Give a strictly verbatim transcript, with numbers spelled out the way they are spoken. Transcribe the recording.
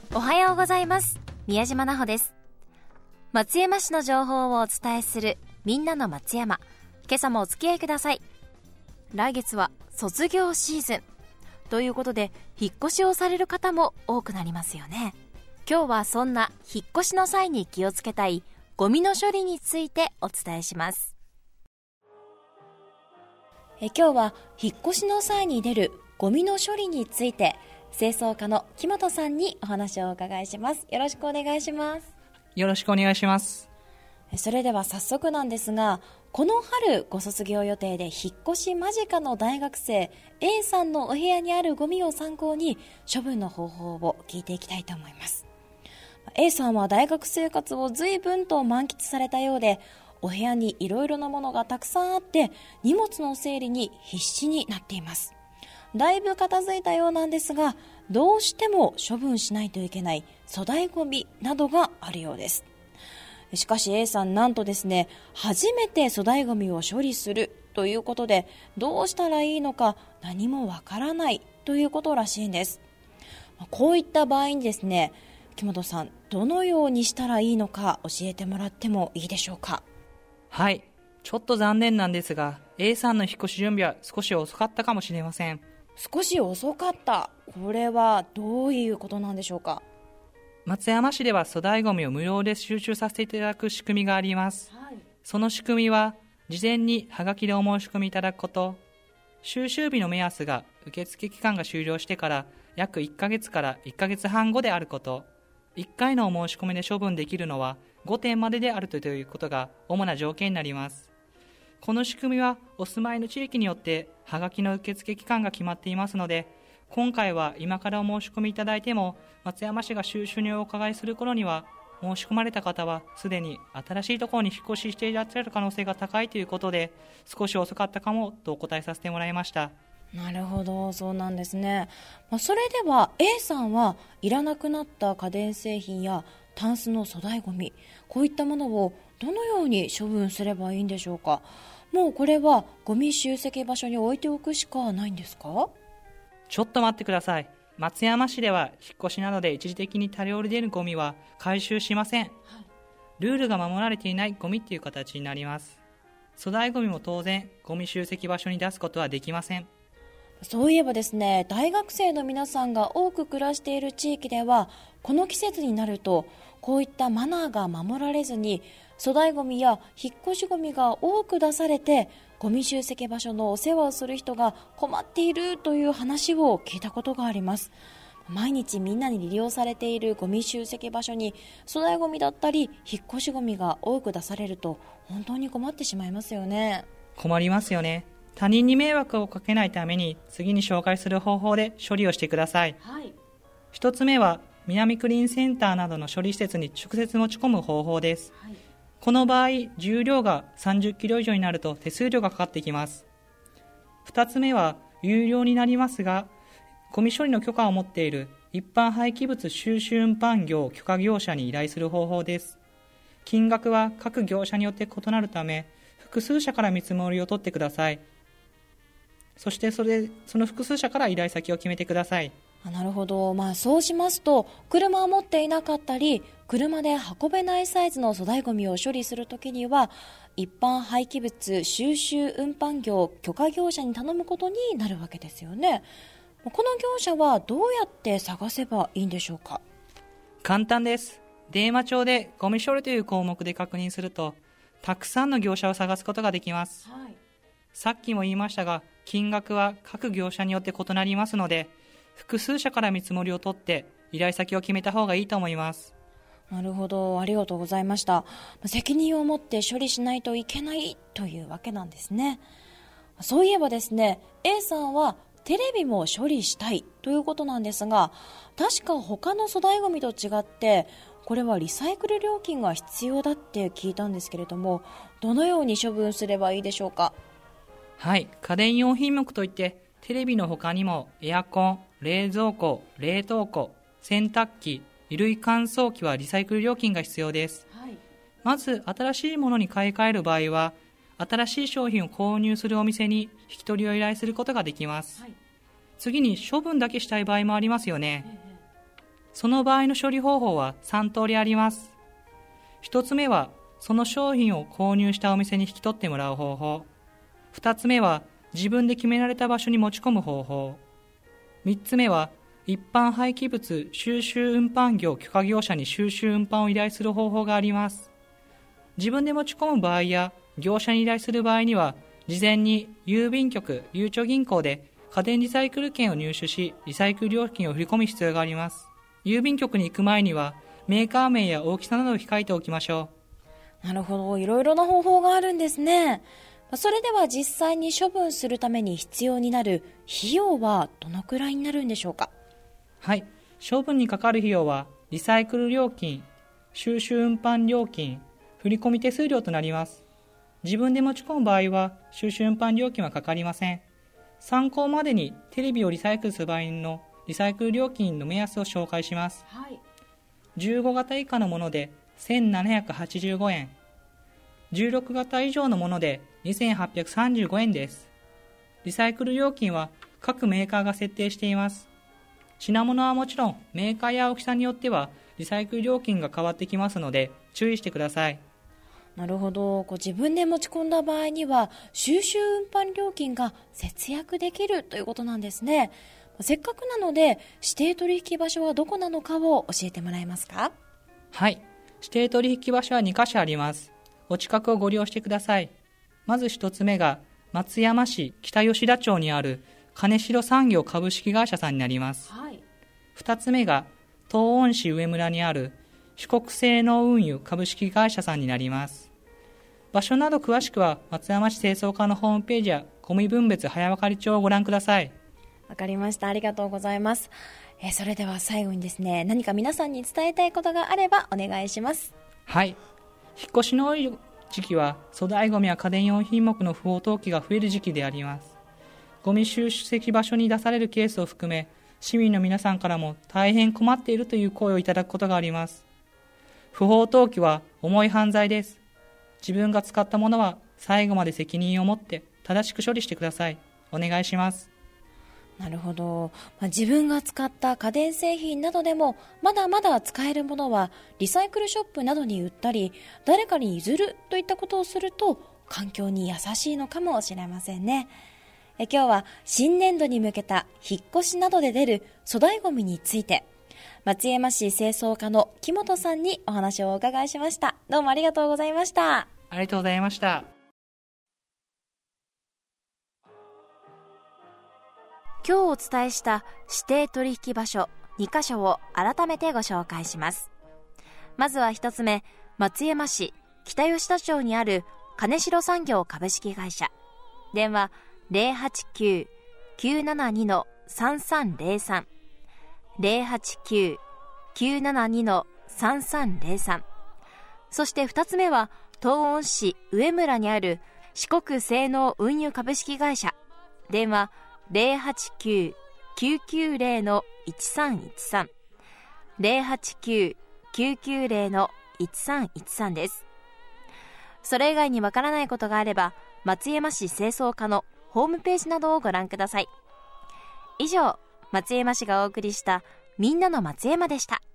おはようございます。宮島奈穂です。松山市の情報をお伝えするみんなの松山。今朝もお付き合いください。来月は卒業シーズンということで、引っ越しをされる方も多くなりますよね。今日はそんな引っ越しの際に気をつけたいゴミの処理についてお伝えします。え今日は引っ越しの際に出るゴミの処理について、清掃課の木本さんにお話をお伺いします。よろしくお願いします。 よろしくお願いします。 それでは早速なんですが、この春ご卒業予定で引っ越し間近の大学生 A さんのお部屋にあるゴミを参考に処分の方法を聞いていきたいと思います。 A さんは大学生活を随分と満喫されたようで、お部屋にいろいろなものがたくさんあって荷物の整理に必死になっています。だいぶ片付いたようなんですが、どうしても処分しないといけない粗大ゴミなどがあるようです。しかし A さん、なんとですね、初めて粗大ゴミを処理するということで、どうしたらいいのか何もわからないということらしいんです。こういった場合にですね、木本さん、どのようにしたらいいのか教えてもらってもいいでしょうか。 はい、ちょっと残念なんですが A さんの引っ越し準備は少し遅かったかもしれません。 少し遅かった。これはどういうことなんでしょうか。 松山市では粗大ごみを無料で収集させていただく仕組みがあります、はい、その仕組みは事前にハガキでお申し込みいただくこと、収集日の目安が受付期間が終了してから約いっかげつからいっかげつはん後であること、いっかいのお申し込みで処分できるのはごてんまでであるということが主な条件になります。この仕組みはお住まいの地域によってハガキの受付期間が決まっていますので、今回は今からお申し込みいただいても松山市が収集にお伺いする頃には申し込まれた方はすでに新しいところに引っ越ししていらっしゃる可能性が高いということで、少し遅かったかもとお答えさせてもらいました。 なるほど、そうなんですね。まあ、それでは A さんはいらなくなった家電製品やタンスの粗大ゴミ、こういったものをどのように処分すればいいんでしょうか。もうこれはゴミ集積場所に置いておくしかないんですか。 ちょっと待ってください。松山市では引っ越しなどで一時的に多量で出るゴミは回収しません、はい、ルールが守られていないゴミという形になります。粗大ゴミも当然ゴミ集積場所に出すことはできません。 そういえばですね、大学生の皆さんが多く暮らしている地域では、この季節になるとこういったマナーが守られずに粗大ゴミや引っ越しゴミが多く出されて、ゴミ集積場所のお世話をする人が困っているという話を聞いたことがあります。毎日みんなに利用されているゴミ集積場所に粗大ゴミだったり引っ越しゴミが多く出されると本当に困ってしまいますよね。 困りますよね。他人に迷惑をかけないために次に紹介する方法で処理をしてください、はい、一つ目は南クリーンセンターなどの処理施設に直接持ち込む方法です、はい、この場合重量がさんじゅっキロ以上になると手数料がかかってきます。二つ目は有料になりますがゴミ処理の許可を持っている一般廃棄物収集運搬業許可業者に依頼する方法です。金額は各業者によって異なるため複数社から見積もりを取ってください。そしてそれその複数社から依頼先を決めてください。 なるほど、まあ、そうしますと車を持っていなかったり車で運べないサイズの粗大ゴミを処理するときには一般廃棄物収集運搬業許可業者に頼むことになるわけですよね。この業者はどうやって探せばいいんでしょうか。 簡単です。電話帳でゴミ処理という項目で確認するとたくさんの業者を探すことができます、はい、さっきも言いましたが金額は各業者によって異なりますので複数社から見積もりを取って依頼先を決めた方がいいと思います。 なるほど、ありがとうございました。責任を持って処理しないといけないというわけなんですね。そういえばですね、 A さんはテレビも処理したいということなんですが、確か他の粗大ゴミと違ってこれはリサイクル料金が必要だって聞いたんですけれども、どのように処分すればいいでしょうか。 はい、家電用品目といってテレビの他にもエアコン、冷蔵庫、冷凍庫、洗濯機、衣類乾燥機はリサイクル料金が必要です、はい、まず新しいものに買い替える場合は新しい商品を購入するお店に引き取りを依頼することができます、はい、次に処分だけしたい場合もありますよね、 その場合の処理方法はさん通りあります。ひとつめはその商品を購入したお店に引き取ってもらう方法。ふたつめは自分で決められた場所に持ち込む方法。みっつめは一般廃棄物収集運搬業許可業者に収集運搬を依頼する方法があります。自分で持ち込む場合や業者に依頼する場合には、事前に郵便局、ゆうちょ銀行で家電リサイクル券を入手し、リサイクル料金を振り込む必要があります。郵便局に行く前にはメーカー名や大きさなどを控えておきましょう。なるほど、いろいろな方法があるんですね。それでは実際に処分するために必要になる費用はどのくらいになるんでしょうか？ はい、処分にかかる費用はリサイクル料金、収集運搬料金、振込手数料となります。自分で持ち込む場合は収集運搬料金はかかりません。参考までにテレビをリサイクルする場合のリサイクル料金の目安を紹介します。 はい、 じゅうご型以下のものでせんななひゃくはちじゅうごえん、じゅうろく型以上のものでにせんはっぴゃくさんじゅうごえんです。リサイクル料金は各メーカーが設定しています。品物はもちろんメーカーや大きさによってはリサイクル料金が変わってきますので注意してください。 なるほど。こう自分で持ち込んだ場合には収集運搬料金が節約できるということなんですね。せっかくなので指定取引場所はどこなのかを教えてもらえますか？ はい、指定取引場所はにかしょあります。お近くをご利用してください。まずひとつめが松山市北吉田町にある金城産業株式会社さんになります。 はい、 ふたつめが東温市上村にある四国製農運輸株式会社さんになります。場所など詳しくは松山市清掃課のホームページやゴミ分別早分かり帳をご覧ください。 わかりました。ありがとうございます。えー、それでは最後にですね、何か皆さんに伝えたいことがあればお願いします。 はい、引っ越しの多い時期は粗大ゴミや家電用品目の不法投棄が増える時期であります。ゴミ集積場所に出されるケースを含め、市民の皆さんからも大変困っているという声をいただくことがあります。不法投棄は重い犯罪です。自分が使ったものは最後まで責任を持って正しく処理してください。お願いします。 なるほど。まあ、自分が使った家電製品などでもまだまだ使えるものはリサイクルショップなどに売ったり誰かに譲るといったことをすると環境に優しいのかもしれませんね。え今日は新年度に向けた引っ越しなどで出る粗大ゴミについて松山市清掃課の木本さんにお話をお伺いしました。どうもありがとうございました。 ありがとうございました。 今日お伝えした指定取引場所にかしょを改めてご紹介します。まずはひとつめ、松山市北吉田町にある金城産業株式会社。電話 ゼロはちきゅう きゅうななに さんさんゼロさん ゼロはちきゅう きゅうななに さんさんゼロさん。そしてふたつめは東温市上村にある四国製農運輸株式会社。電話ゼロはちきゅう きゅうきゅうゼロ いちさんいちさん ゼロはちきゅう きゅうきゅうゼロ いちさんいちさんです。それ以外にわからないことがあれば松山市清掃課のホームページなどをご覧ください。以上、松山市がお送りしたみんなの松山でした。